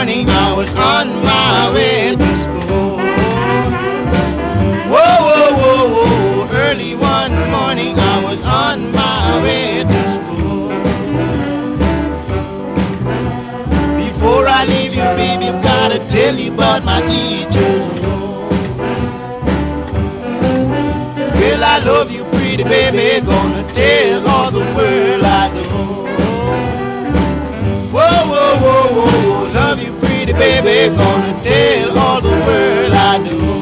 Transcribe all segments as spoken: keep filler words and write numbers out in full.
morning I was on my way to school. Whoa, whoa, whoa, whoa, early one morning I was on my way to school. Before I leave you, baby, I've gotta tell you about my teacher's room. Well, I love you, pretty baby, gonna tell all the world I know. Whoa, whoa, whoa, whoa, whoa, love you, pretty baby, gonna tell all the world I know.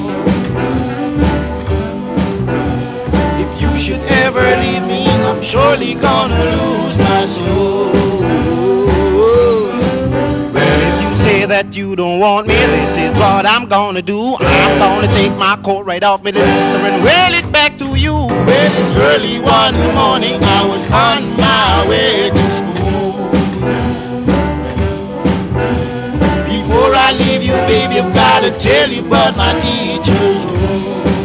If you should ever leave me, I'm surely gonna lose my soul. That you don't want me, this is what I'm gonna do. I'm gonna take my coat right off me, little sister, and wear it back to you. Well, it's early one morning, I was on my way to school. Before I leave you, baby, I've gotta tell you about my teacher's room.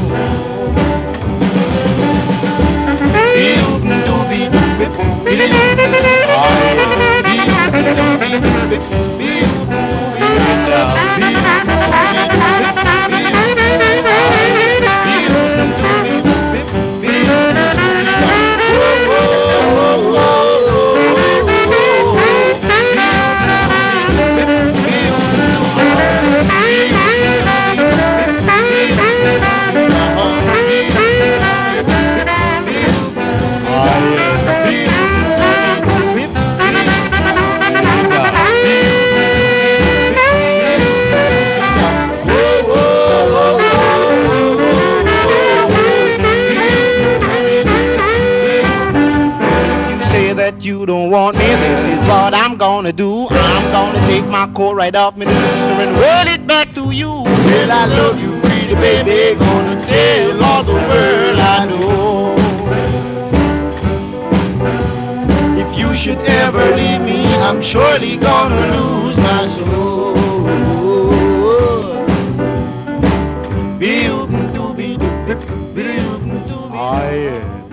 That you don't want me, this is what I'm gonna do. I'm gonna take my coat right off me, little sister, and roll it back to you. Well, I love you, pretty baby, gonna tell all the world I know. If you should ever leave me, I'm surely gonna lose my soul. Be-oo-doo-be-doo, be-oo-doo-be-doo. Ah, yeah.